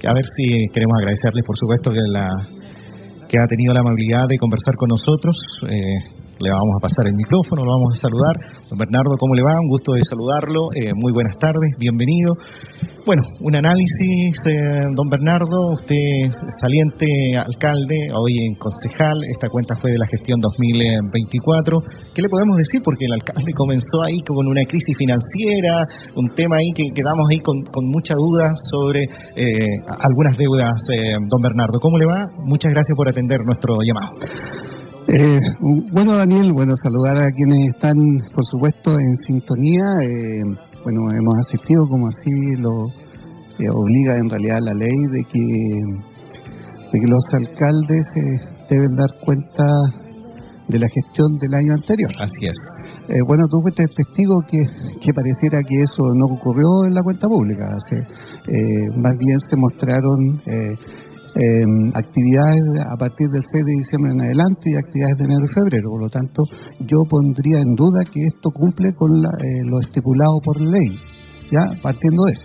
A ver si queremos agradecerles, por supuesto, que ha tenido la amabilidad de conversar con nosotros. Le vamos a pasar el micrófono, lo vamos a saludar. Don Bernardo, ¿cómo le va? Un gusto de saludarlo. Muy buenas tardes, bienvenido. Bueno, un análisis, don Bernardo, usted saliente alcalde, hoy en concejal, esta cuenta fue de la gestión 2024. ¿Qué le podemos decir? Porque el alcalde comenzó ahí con una crisis financiera, un tema ahí que quedamos ahí con mucha duda sobre algunas deudas. Don Bernardo, ¿cómo le va? Muchas gracias por atender nuestro llamado. Bueno, Daniel, saludar a quienes están, por supuesto, en sintonía. Hemos asistido como así lo obliga en realidad la ley de que los alcaldes deben dar cuenta de la gestión del año anterior. Así es. Tú fuiste testigo que pareciera que eso no ocurrió en la cuenta pública. Más bien se mostraron actividades a partir del 6 de diciembre en adelante y actividades de enero y febrero. Por lo tanto, yo pondría en duda que esto cumple con lo estipulado por ley, ya partiendo de eso.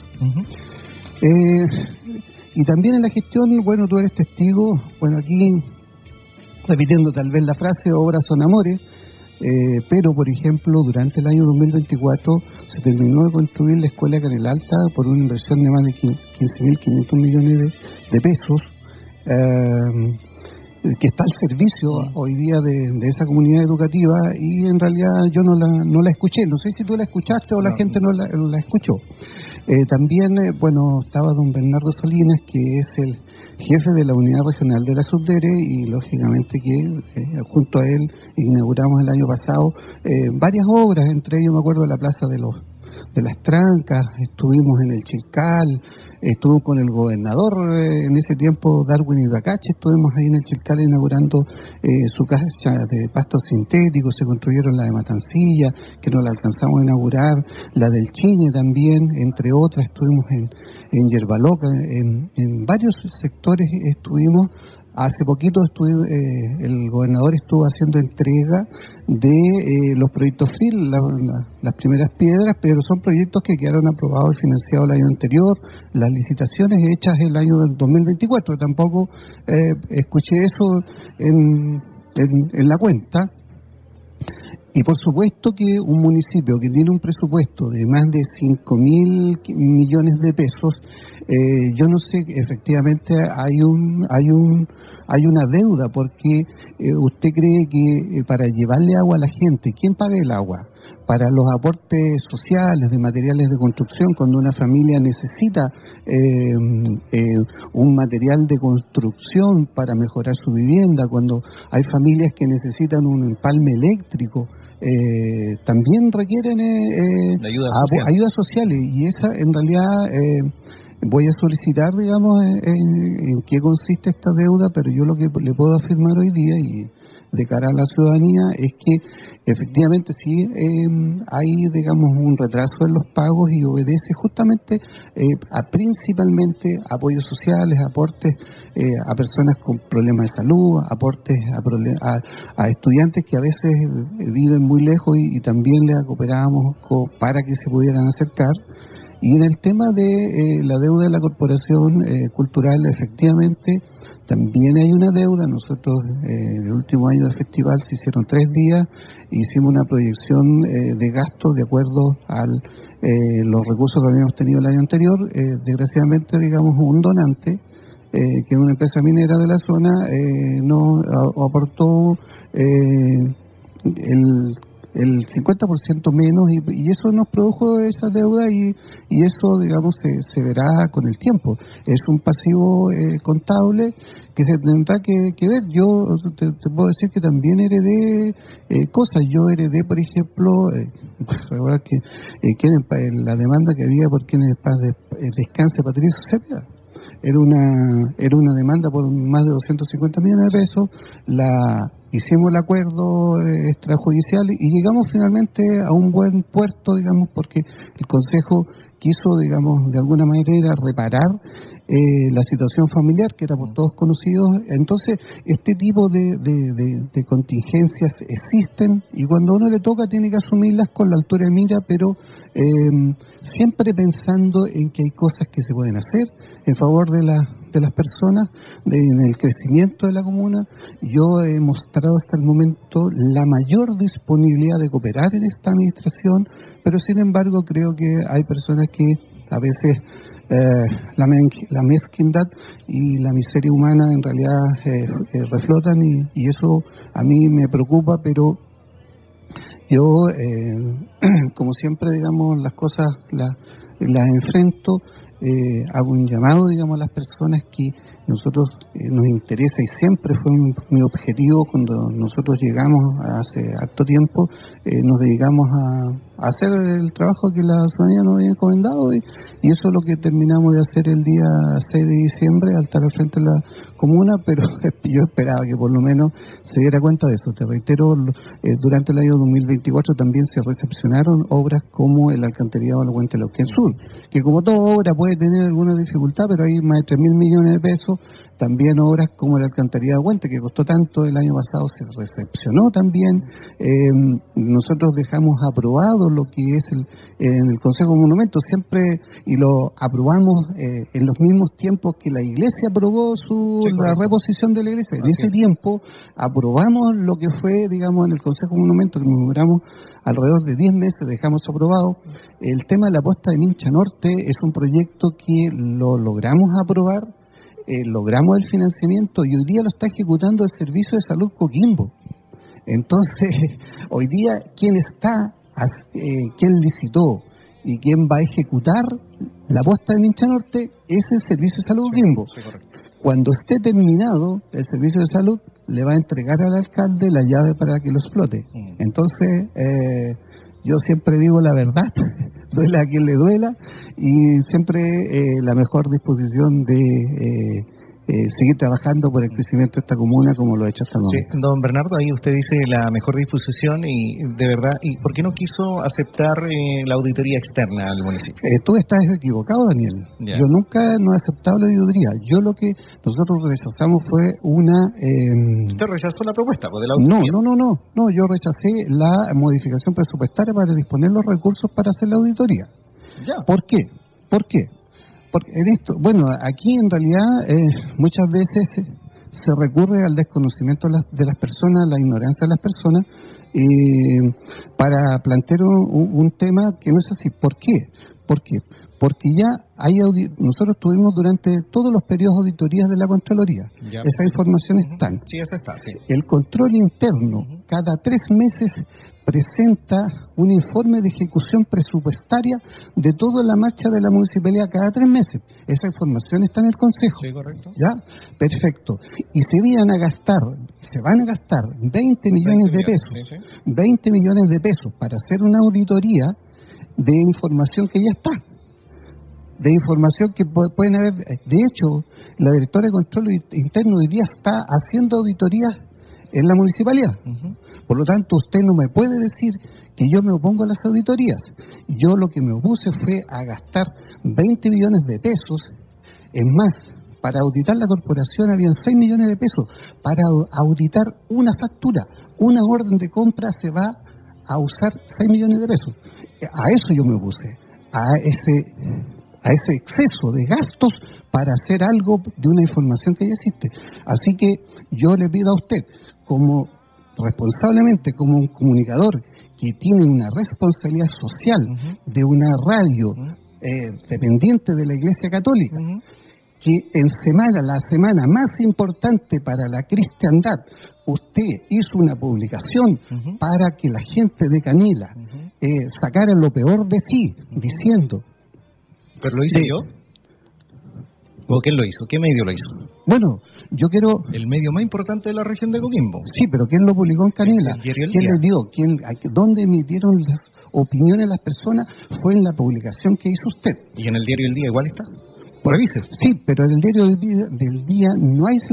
Y también en la gestión, tú eres testigo, aquí repitiendo tal vez la frase, obras son amores, pero por ejemplo, durante el año 2024 se terminó de construir la escuela Canel Alta por una inversión de más de 15.500 millones de pesos, que está al servicio hoy día de esa comunidad educativa, y en realidad yo no la escuché. No sé si tú la escuchaste o la gente no la escuchó. También, estaba don Bernardo Salinas, que es el jefe de la unidad regional de la Subdere, y lógicamente que junto a él inauguramos el año pasado varias obras, entre ellos me acuerdo de la Plaza de las Trancas, estuvimos en el Chilcal, estuvo con el gobernador en ese tiempo, Darwin Ibacache, estuvimos ahí en el Chilcal inaugurando su cancha de pasto sintético, se construyeron la de Matancilla, que no la alcanzamos a inaugurar, la del Chiñe también, entre otras, estuvimos en Yerbaloca, en varios sectores estuvimos. Hace poquito el gobernador estuvo haciendo entrega de los proyectos FIL, las primeras piedras, pero son proyectos que quedaron aprobados y financiados el año anterior, las licitaciones hechas el año 2024. Tampoco escuché eso en la cuenta. Y por supuesto que un municipio que tiene un presupuesto de más de 5.000 millones de pesos, yo no sé, efectivamente hay una deuda, porque usted cree que para llevarle agua a la gente, ¿quién paga el agua? Para los aportes sociales de materiales de construcción, cuando una familia necesita un material de construcción para mejorar su vivienda, cuando hay familias que necesitan un empalme eléctrico, también requieren ayuda social, y esa en realidad voy a solicitar, en qué consiste esta deuda, pero yo lo que le puedo afirmar hoy día y de cara a la ciudadanía es que efectivamente sí hay, un retraso en los pagos, y obedece justamente principalmente apoyos sociales, aportes a personas con problemas de salud, aportes a estudiantes que a veces viven muy lejos y también les cooperábamos para que se pudieran acercar. Y en el tema de la deuda de la Corporación Cultural, efectivamente, también hay una deuda. Nosotros, el último año del festival se hicieron 3 días, hicimos una proyección de gastos de acuerdo a los recursos que habíamos tenido el año anterior. Desgraciadamente, un donante, que es una empresa minera de la zona, no aportó el 50% menos, y eso nos produjo esa deuda, y eso, se verá con el tiempo. Es un pasivo contable que se tendrá que ver. Yo te puedo decir que también heredé cosas. Yo heredé, por ejemplo, recuerda que la demanda que había por quienes descanse Patricio Cepeda. Era una demanda por más de 250 millones de pesos. Hicimos el acuerdo extrajudicial y llegamos finalmente a un buen puerto, porque el Consejo quiso, de alguna manera reparar la situación familiar, que era por todos conocidos. Entonces, este tipo de contingencias existen, y cuando a uno le toca tiene que asumirlas con la altura de mira, pero siempre pensando en que hay cosas que se pueden hacer en favor de las personas, en el crecimiento de la comuna. Yo he mostrado hasta el momento la mayor disponibilidad de cooperar en esta administración, pero sin embargo creo que hay personas que a veces la mezquindad y la miseria humana en realidad reflotan, y eso a mí me preocupa, pero yo, como siempre, digamos, las cosas las enfrento, hago un llamado, digamos, a las personas que nosotros nos interesa, y siempre fue mi objetivo cuando nosotros llegamos hace harto tiempo, nos dedicamos a hacer el trabajo que la ciudadanía nos había encomendado, y eso es lo que terminamos de hacer el día 6 de diciembre al estar al frente de la comuna, pero yo esperaba que por lo menos se diera cuenta de eso. Te reitero, durante el año 2024 también se recepcionaron obras como el alcantarillado de la Puente Lauquén Sur, que como toda obra puede tener alguna dificultad, pero hay más de 3.000 millones de pesos. También obras como el alcantarillado de Puente, que costó tanto el año pasado, se recepcionó también. Nosotros dejamos aprobado lo que es en el Consejo de Monumentos, siempre, y lo aprobamos en los mismos tiempos que la Iglesia aprobó la reposición de la Iglesia. En ese tiempo aprobamos lo que fue, digamos, en el Consejo de Monumentos, que nos duramos alrededor de 10 meses, dejamos aprobado. El tema de la posta de Mincha Norte es un proyecto que lo logramos aprobar, logramos el financiamiento, y hoy día lo está ejecutando el Servicio de Salud Coquimbo. Entonces, hoy día, ¿quién licitó y quién va a ejecutar la posta de Mincha Norte? Es el Servicio de Salud Coquimbo. Sí, cuando esté terminado, el Servicio de Salud le va a entregar al alcalde la llave para que lo explote. Entonces, yo siempre digo la verdad, duela a quien le duela, y siempre la mejor disposición de seguir trabajando por el crecimiento de esta comuna como lo ha hecho hasta el momento. Sí, don Bernardo, ahí usted dice la mejor disposición, y de verdad, ¿y por qué no quiso aceptar la auditoría externa al municipio? Tú estás equivocado, Daniel. Ya. Yo nunca no he aceptado la auditoría. Lo que nosotros rechazamos fue una... ¿Usted rechazó la propuesta de la auditoría? No, yo rechacé la modificación presupuestaria para disponer los recursos para hacer la auditoría. Ya. ¿Por qué? Porque en esto, bueno, aquí en realidad muchas veces se recurre al desconocimiento de las personas, la ignorancia de las personas, para plantear un tema que no es así. ¿Por qué? Porque ya nosotros tuvimos durante todos los periodos auditorías de la Contraloría. Ya. Esa información está. Sí, esa está, sí. El control interno, cada 3 meses, presenta un informe de ejecución presupuestaria de toda la marcha de la municipalidad cada 3 meses. Esa información está en el Consejo. Sí, correcto. ¿Ya? Perfecto. Y se van a gastar 20 millones de pesos. Sí. 20 millones de pesos para hacer una auditoría de información que ya está. De información que pueden haber. De hecho, la directora de Control Interno hoy día está haciendo auditorías en la municipalidad. Por lo tanto, usted no me puede decir que yo me opongo a las auditorías. Yo lo que me opuse fue a gastar 20 millones de pesos. Es más, para auditar la corporación habían 6 millones de pesos. Para auditar una factura, una orden de compra, se va a usar 6 millones de pesos. A eso yo me opuse, a ese exceso de gastos para hacer algo de una información que ya existe. Así que yo le pido a usted, como responsablemente, como un comunicador que tiene una responsabilidad social de una radio dependiente de la Iglesia Católica, que en la semana más importante para la cristiandad, usted hizo una publicación para que la gente de Canela sacara lo peor de sí, diciendo... ¿Pero lo hice yo? ¿O quién lo hizo? ¿Qué medio lo hizo? Bueno, yo quiero... El medio más importante de la región de Coquimbo. Sí, pero ¿quién lo publicó en Canela? ¿Quién le dio? ¿Dónde emitieron las opiniones las personas? Fue en la publicación que hizo usted. ¿Y en el diario El Día igual está? Sí, pero en el diario del día no hay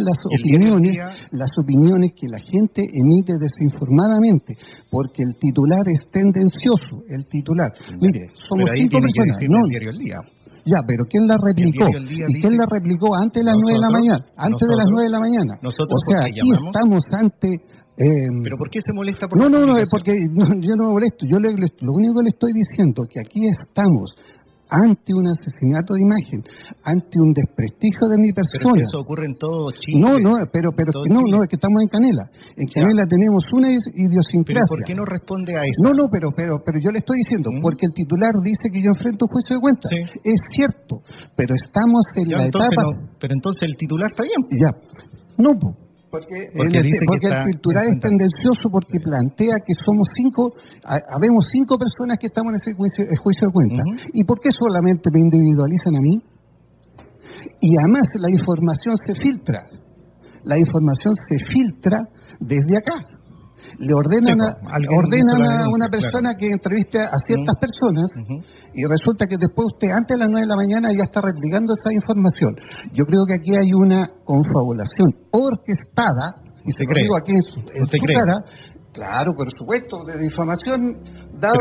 las opiniones que la gente emite desinformadamente, porque el titular es tendencioso, el titular. Mire, somos 5 personas. No, el diario El Día. Ya, pero ¿quién la replicó? ¿Y quién la replicó antes de las 9 de la mañana? Antes de las 9 de la mañana. Nosotros, o sea, aquí estamos ante... ¿Pero por qué se molesta? No, es porque yo no me molesto. Lo único que le estoy diciendo es que aquí estamos ante un asesinato de imagen, ante un desprestigio de mi persona. Pero es que eso ocurre en todo Chile. Pero es que estamos en Canela. En Canela tenemos una idiosincrasia. ¿Pero por qué no responde a eso? Pero yo le estoy diciendo, porque el titular dice que yo enfrento un juicio de cuentas. Sí. Es cierto, pero estamos en la etapa... pero entonces el titular está bien. Ya, no, porque el titular es tendencioso porque plantea que somos habemos 5 personas que estamos en ese juicio de cuentas. ¿Y por qué solamente me individualizan a mí? Y además la información se filtra. La información se filtra desde acá. Le ordenan a una persona que entreviste a ciertas personas y resulta que después usted antes de las 9 de la mañana ya está replicando esa información. Yo creo que aquí hay una confabulación orquestada, y se lo digo aquí en su cara, claro, por supuesto, de difamación, dado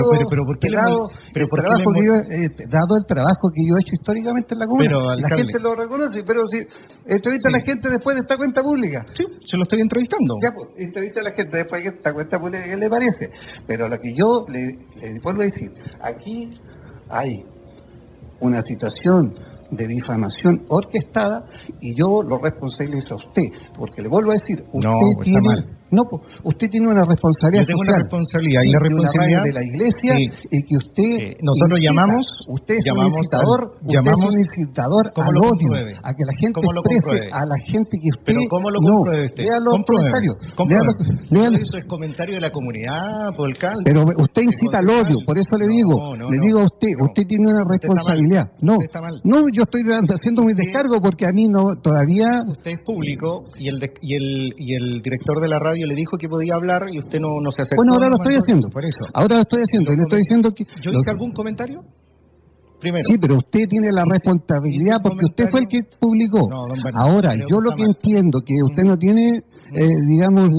el trabajo que yo he hecho históricamente en la comuna. Pero, la gente lo reconoce, pero si entrevista a la gente después de esta cuenta pública. Sí, se lo estoy entrevistando. Ya, pues, entrevista a la gente después de esta cuenta pública, ¿qué le parece? Pero lo que yo le vuelvo a decir, aquí hay una situación de difamación orquestada y yo lo responsabilizo a usted, porque le vuelvo a decir, usted tiene una responsabilidad. Yo tengo una responsabilidad, y la responsabilidad de la iglesia, y que usted nosotros usted es un incitador al odio, a que la gente exprese a la gente que usted... Pero ¿cómo lo compruebe usted? Lea los comentarios. Eso es comentario de la comunidad, por alcalde. Pero usted incita al odio, por eso le digo a usted tiene una responsabilidad. No, yo estoy haciendo mi descargo porque a mí todavía... Usted es público y el director de la radio le dijo que podía hablar y usted no se acercó. Bueno, ahora lo estoy haciendo. Por eso. Ahora lo estoy haciendo. Le estoy diciendo que... ¿Yo hice algún comentario? Primero. Sí, pero usted tiene la responsabilidad porque usted fue el que publicó. No, don Bernardo, ahora, yo lo que entiendo que usted no tiene, digamos,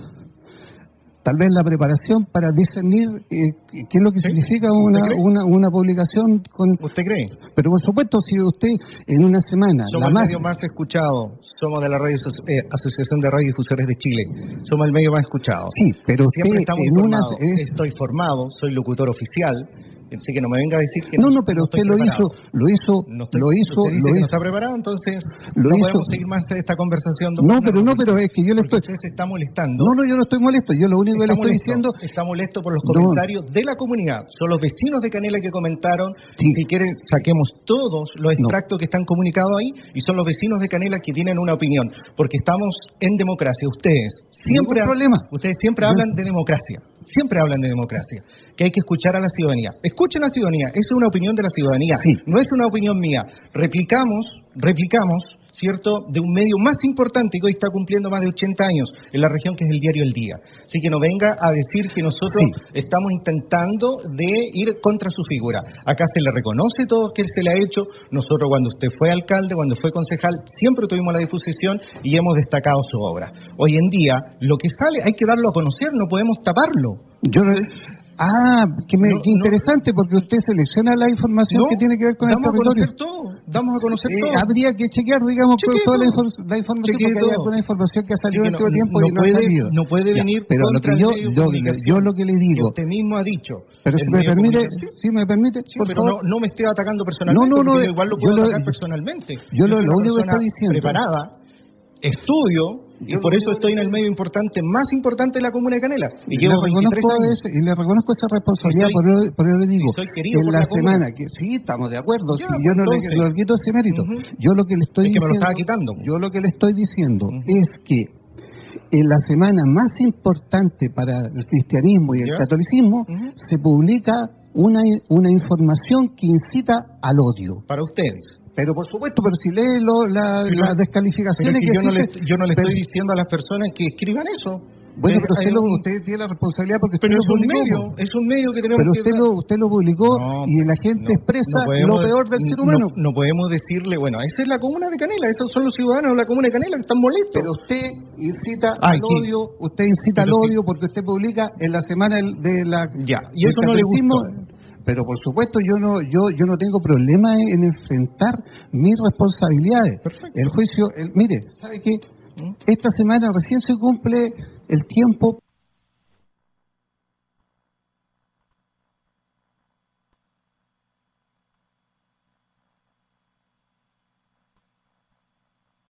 tal vez la preparación para discernir qué es lo que significa una publicación con... ¿Usted cree? Pero por supuesto, si usted en una semana... Somos el medio más escuchado, somos de la radio Asociación de Radiodifusores de Chile, somos el medio más escuchado. Sí, pero siempre estamos informados, estoy formado, soy locutor oficial, así que no me venga a decir que pero usted lo hizo. Usted dice que no está preparado, entonces no podemos seguir más esta conversación. Pero es que yo le estoy... Usted se está molestando. No, yo no estoy molesto, yo lo único que le estoy diciendo... Está molesto por los comentarios de la comunidad. Son los vecinos de Canela que comentaron. Sí. Si quiere, saquemos todos los extractos que están comunicados ahí y son los vecinos de Canela que tienen una opinión. Porque estamos en democracia. Ustedes siempre hablan de democracia. Siempre hablan de democracia, que hay que escuchar a la ciudadanía. Escuchen a la ciudadanía, esa es una opinión de la ciudadanía, no es una opinión mía. Replicamos, ¿cierto?, de un medio más importante que hoy está cumpliendo más de 80 años en la región, que es el diario El Día. Así que no venga a decir que nosotros estamos intentando de ir contra su figura. Acá se le reconoce todo lo que se le ha hecho. Nosotros, cuando usted fue alcalde, cuando fue concejal, siempre tuvimos la difusión y hemos destacado su obra. Hoy en día, lo que sale hay que darlo a conocer, no podemos taparlo. Qué interesante, porque usted selecciona la información que tiene que ver con el territorio. Damos a conocer todo. Habría que chequear, digamos, toda la información, porque hay alguna información que ha salido en todo tiempo y no ha salido. No puede venir pero contra yo lo que le digo... Que usted mismo ha dicho. Pero si me permite, por pero favor. No me esté atacando personalmente, igual lo puedo atacar personalmente. Yo lo único que estoy diciendo... preparada, estudio, y por eso estoy en el medio más importante de la comuna de Canela. Y llevo 23 años. Y le reconozco esa responsabilidad, por eso le digo, en la semana, que sí, estamos de acuerdo, yo no le quito ese mérito. Yo lo que le estoy diciendo... me lo estaba quitando. Yo lo que le estoy diciendo es que en la semana más importante para el cristianismo y el catolicismo se publica una información que incita al odio. Para ustedes. Pero por supuesto, pero si lee las descalificaciones yo no le estoy diciendo a las personas que escriban eso. Bueno, pero usted tiene la responsabilidad porque usted lo publicó. Es un medio que tenemos que... Pero usted lo publicó y la gente expresa lo peor del ser humano. No podemos decirle, esa es la comuna de Canela, esos son los ciudadanos de la comuna de Canela que están molestos. Pero usted incita al odio, porque usted publica en la semana de la... y eso no le gustó. Pero por supuesto yo no tengo problema en enfrentar mis responsabilidades. Perfecto. El juicio, mire, ¿sabe qué? Esta semana recién se cumple el tiempo